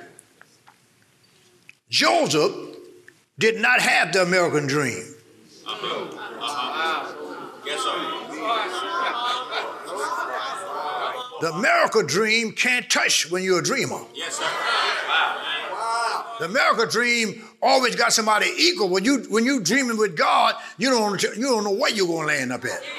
Joseph did not have the American dream. Uh-huh. Uh-huh. Yes, sir. The American dream can't touch when you're a dreamer. Yes, sir. The American dream always got somebody equal. When you when you dreaming with God, you don't you don't know where you're gonna land up at.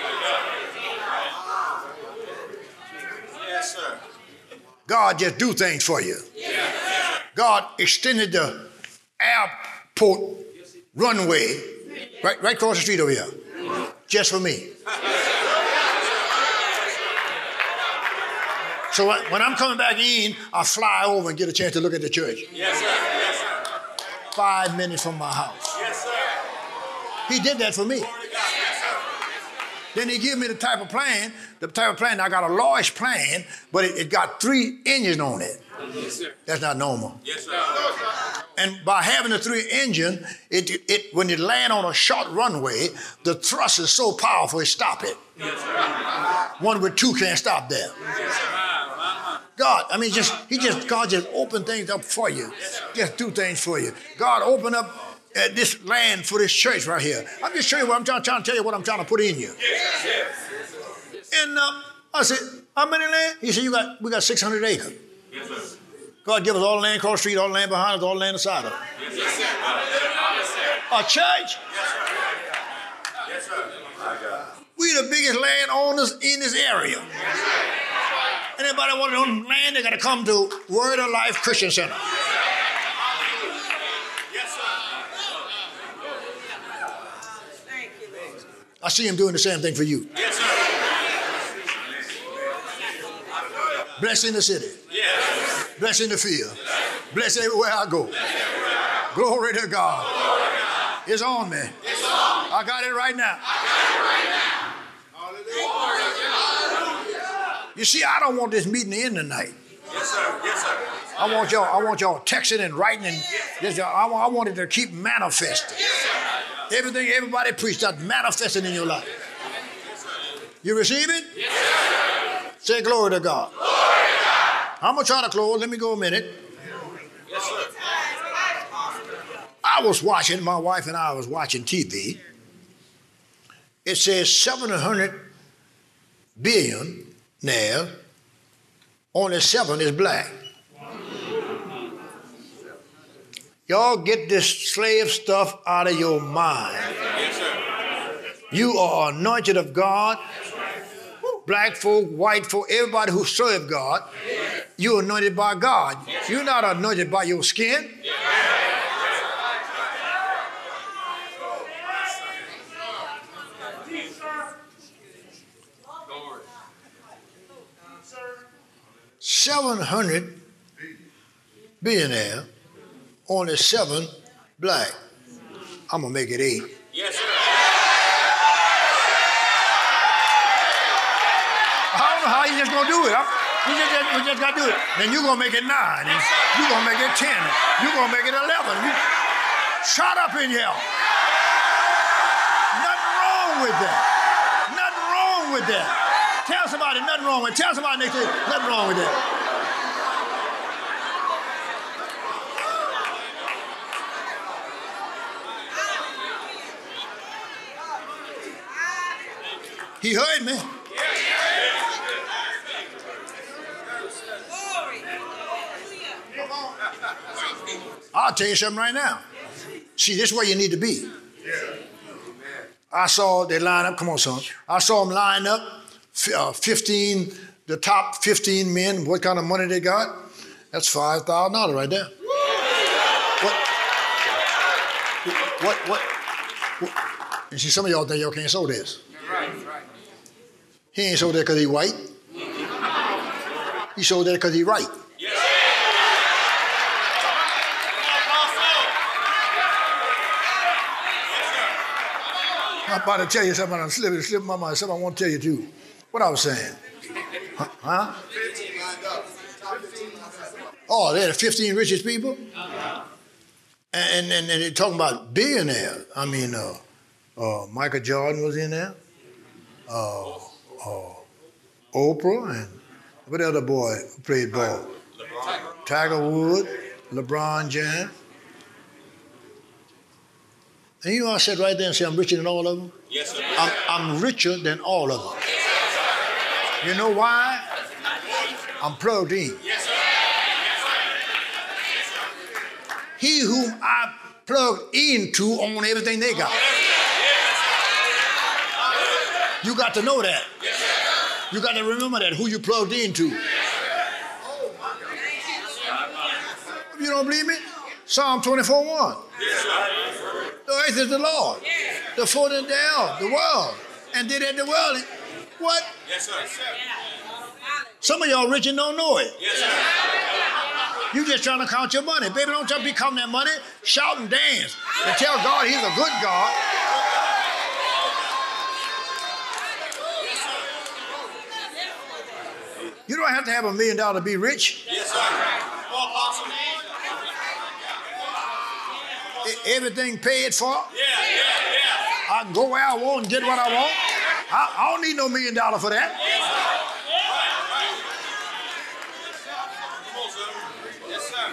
Yes, sir. God just do things for you. God extended the airport runway right right across the street over here, just for me. So when I'm coming back in, I fly over and get a chance to look at the church. Yes, sir. Yes, sir. Five minutes from my house. Yes, sir. He did that for me. Then he gave me the type of plane, the type of plane, I got a large plane, but it, it got three engines on it. Yes, sir. That's not normal. Yes, sir. And by having the three engine, it, it when you land on a short runway, the thrust is so powerful it stop it. Yes, sir. One with two can't stop there. Yes, sir. God, I mean, just he just God just opened things up for you, just do things for you. God opened up uh, this land for this church right here. I'm just showing you what I'm trying, trying to tell you what I'm trying to put in you. Yes, yes. And uh, I said, how many land? He said, you got we got six hundred acres. Yes, sir. God give us all the land across the street, all the land behind us, all the land beside us. Yes, sir. Yes, sir. A church? Yes, sir. We the biggest landowners in this area. Anybody want to own land, they got to come to Word of Life Christian Center. Yes, sir. I see him doing the same thing for you. Yes, sir. Blessing the city. Yes. Blessing the field. Bless everywhere I go. Glory to God. It's on me. I got it right now. You see, I don't want this meeting to end tonight. Yes, sir. Yes, sir. I want y'all, I want y'all texting and writing and this, I, want, I want it to keep manifesting. Everything everybody preached that manifesting in your life. You receive it? Yes, sir. Say glory to God. Glory to God. I'm gonna try to close. Let me go a minute. Yes, sir. I was watching, my wife and I was watching T V. It says seven hundred billion now, only seven is black. Y'all get this slave stuff out of your mind. Yes, sir. You are anointed of God. Black folk, white folk, everybody who serve God, you're anointed by God. You're not anointed by your skin. seven hundred billionaire, only seven black. I'm gonna make it eight. Yes, sir. I don't know how you just gonna do it. Huh? You just, just, you just gotta do it. Then you're gonna make it nine. And you're gonna make it ten. You're gonna make it eleven. You, shut up in here. Nothing wrong with that. Nothing wrong with that. Tell somebody nothing wrong with it. Tell somebody next to you, nothing wrong with that. He heard me. I'll tell you something right now. See, this is where you need to be. I saw they line up. Come on, son. I saw them line up. Uh, fifteen, the top fifteen men. What kind of money they got? That's five thousand dollars right there. What? What? What? what? You see, some of y'all think y'all can't sow this. He ain't sold that because he white. He sold that because he right. I'm about to tell you something. I'm slipping, slipping my mind. Something I want to tell you too. What I was saying? Huh? huh? Oh, they're the fifteen richest people? And, and, and they're talking about billionaires. I mean, uh, uh, Michael Jordan was in there. Uh, uh, Oprah and what other boy played ball? Tiger Woods, LeBron James. And you know I said right there and said I'm richer than all of them? Yes, sir. I'm, I'm richer than all of them. You know why? I'm plugged in. Yes, sir. He whom I plugged into own everything they got. You got to know that. You got to remember that, who you plugged into. You don't believe me? Psalm twenty-four one. The earth is the Lord. The foot and the earth, the world. And did it the world. What? Yes, sir. Some of y'all rich and don't know it. Yes, sir. You just trying to count your money. Baby, don't just be counting that money. Shout and dance and tell God he's a good God. You don't have to have a million dollars to be rich. Yes, sir. More possible. E- Everything paid for. Yeah, yeah, yeah. I can go where I want and get what I want. I, I don't need no million dollars for that. Come on, sir. Yes, sir.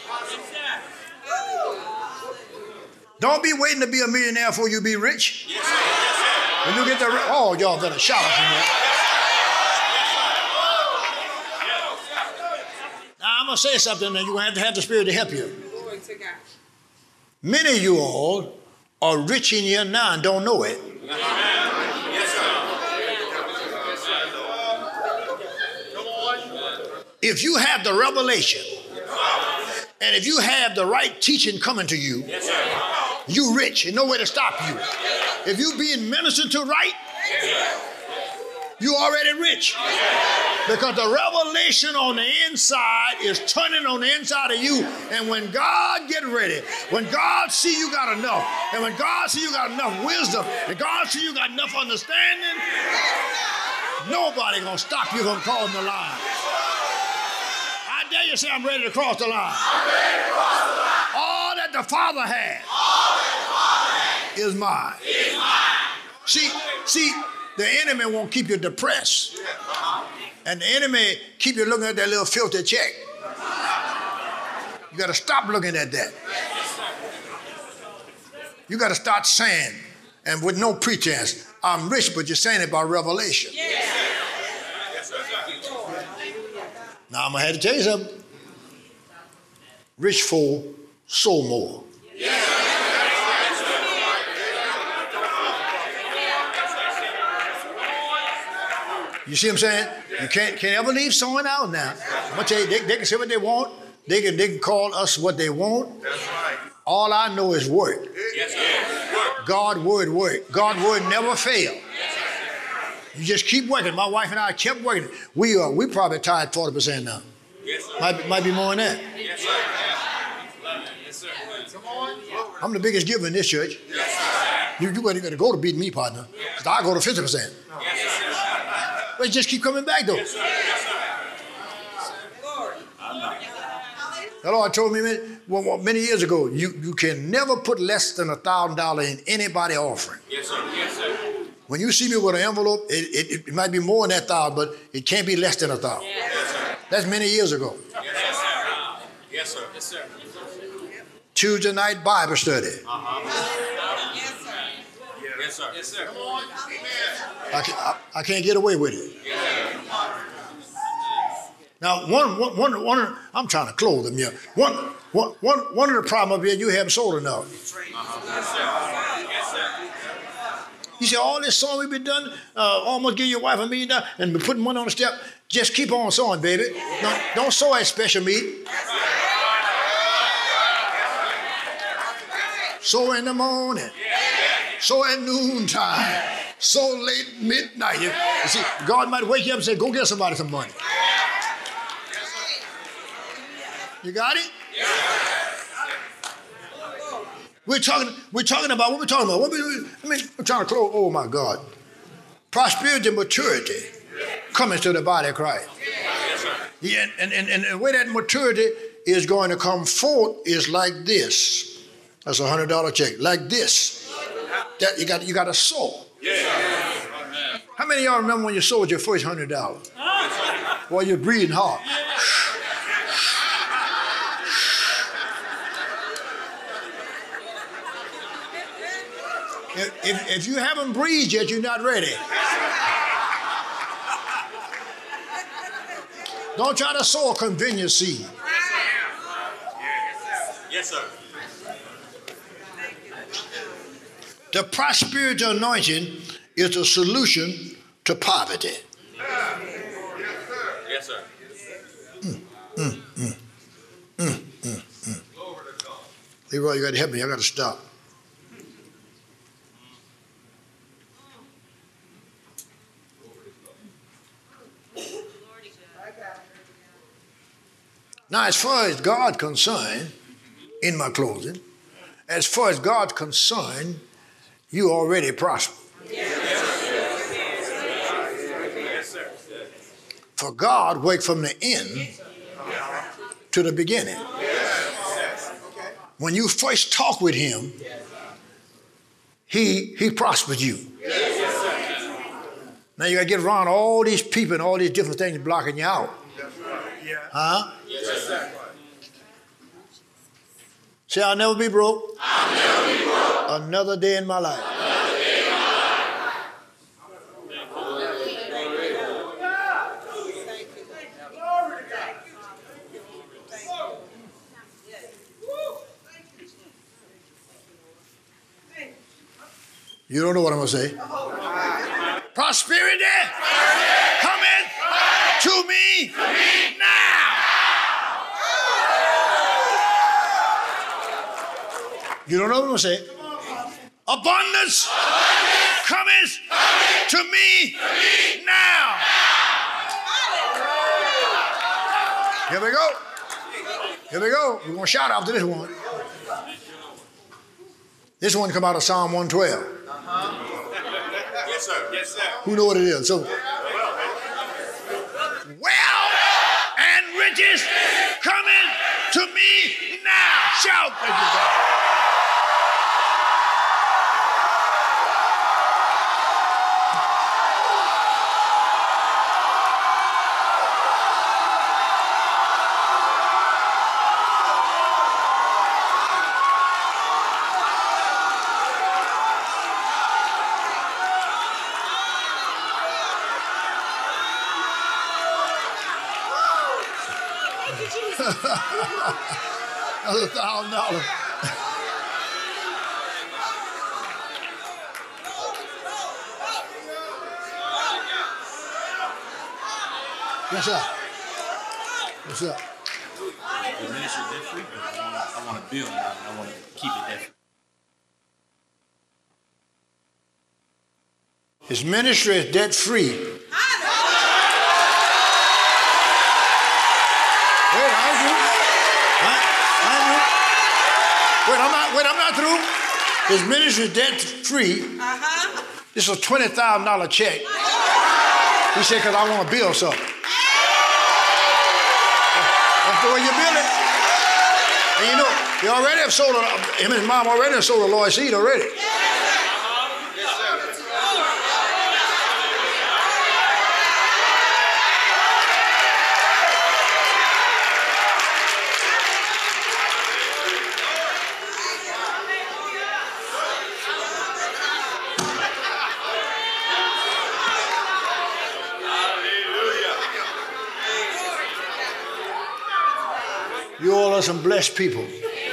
Don't be waiting to be a millionaire before you be rich. Yes, sir. Yes, sir. When you get the, ri- oh, y'all better shout out from there. Now, I'm going to say something and you're going to have to have the Spirit to help you. Glory to God. Many of you all are rich in here now and don't know it. Yes, sir. If you have the revelation and if you have the right teaching coming to you, Yes, sir. you rich and nowhere to stop you. If you being ministered to right, you already rich. Because the revelation on the inside is turning on the inside of you. And when God get ready, when God see you got enough, and when God see you got enough wisdom, and God see you got enough understanding, nobody gonna stop you from crossing the line. I dare you say I'm ready to cross the line. I'm ready to cross the line. All that the Father has All that the Father has is mine. is mine. See, see, the enemy won't keep you depressed. And the enemy keep you looking at that little filthy check. You got to stop looking at that. You got to start saying, and with no pretense, I'm rich, but you're saying it by revelation. Now I'm going to have to tell you something. Rich folk sow more. You see what I'm saying? You can't, can't ever leave someone out now. I'm gonna tell you, they, they can say what they want. They can, they can call us what they want. That's right. All I know is work. Yes, sir. God word work. God word never fail. You just keep working. My wife and I kept working. We are we probably tied forty percent now. Yes, sir. Might, might be more than that. Yes, sir. Yes, sir. Come on. I'm the biggest giver in this church. Yes, sir. You, you gotta, you gotta go to beat me, partner. Because I go to fifty percent. Yes, sir. But just keep coming back, though. Yes, sir. Yes, sir. The Lord told me many, well, many years ago, you, you can never put less than a thousand dollars in anybody's offering. Yes, sir. Yes, sir. When you see me with an envelope, it, it, it might be more than that thousand, but it can't be less than a thousand. Yes, sir. That's many years ago. Yes, sir. Yes, sir. Yes, sir. Tuesday night Bible study. Uh-huh. Yes, sir. Yes, sir. Yes, sir. Come on. I, can, I, I can't get away with it. Now, one, one, one, one, I'm trying to close them here. One, one, one, one of the problems here, you haven't sold enough. You see, all this sowing we've been done, uh, almost give your wife a million dollars and been putting money on the step. Just keep on sowing, baby. Don't, don't sow at special meat. Sow in the morning. Sow at noontime. Sow late midnight. You see, God might wake you up and say, go get somebody some money. You got it? We're talking, we're talking about, what we're talking about? What we, I mean, we're trying to close, oh my God. Prosperity and maturity coming to the body of Christ. Yeah, and, and, and the way that maturity is going to come forth is like this. That's a one hundred dollar check. Like this. That you got you got to sow. How many of y'all remember when you sold your first one hundred dollars? While you're breathing hard. If, if, if you haven't breathed yet, you're not ready. Don't try to sow a convenience seed. Yes, sir. The prosperity anointing is the solution to poverty. Yes, sir. Mm, mm, mm, mm, mm, mm. Leroy, you got to help me. I got to stop. Now, as far as God concerned, in my closing, as far as God's concerned, you already prosper. For God worked from the end to the beginning. When you first talk with him, he, he prospered you. Now you got to get around all these people and all these different things blocking you out. Huh? Say, I'll never be broke. I'll never be broke. Another day in my life. Another day in my life. You don't know what I'm going to say. Prosperity coming to me now. You don't know what I'm going to say. Abundance cometh to me now. Here we go. Here we go. We're going to shout after this one. This one come out of Psalm one twelve. Yes, sir. Yes, sir. Who know what it is? So, wealth and riches coming to me now. Shout, thank you, God. That's a thousand dollars. What's up? What's up? The ministry is debt free, but I want to, I want to build now, and I want to keep it debt free. His ministry is debt free. Wait, I ain't through. I, I ain't through. Wait, I'm not. Wait, I'm not through. His ministry is debt free. Uh-huh. This is a twenty thousand dollar check. He said, "Cause I want to build something." That's the way you build it. And you know, he already have sold. A, him and his mom already have sold a Lord seed already. You all are some blessed people.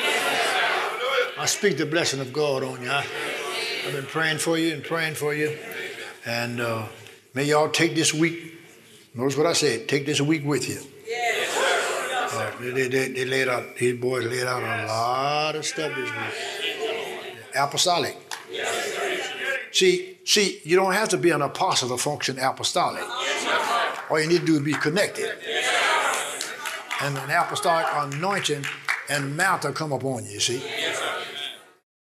I speak the blessing of God on you. I, I've been praying for you and praying for you. And uh, may y'all take this week. Notice what I said. Take this week with you. Uh, they, they, they laid out, these boys laid out a lot of stuff this week. Apostolic. See, see, you don't have to be an apostle to function apostolic. All you need to do is be connected. And an apostolic anointing and mantle come upon you, you see.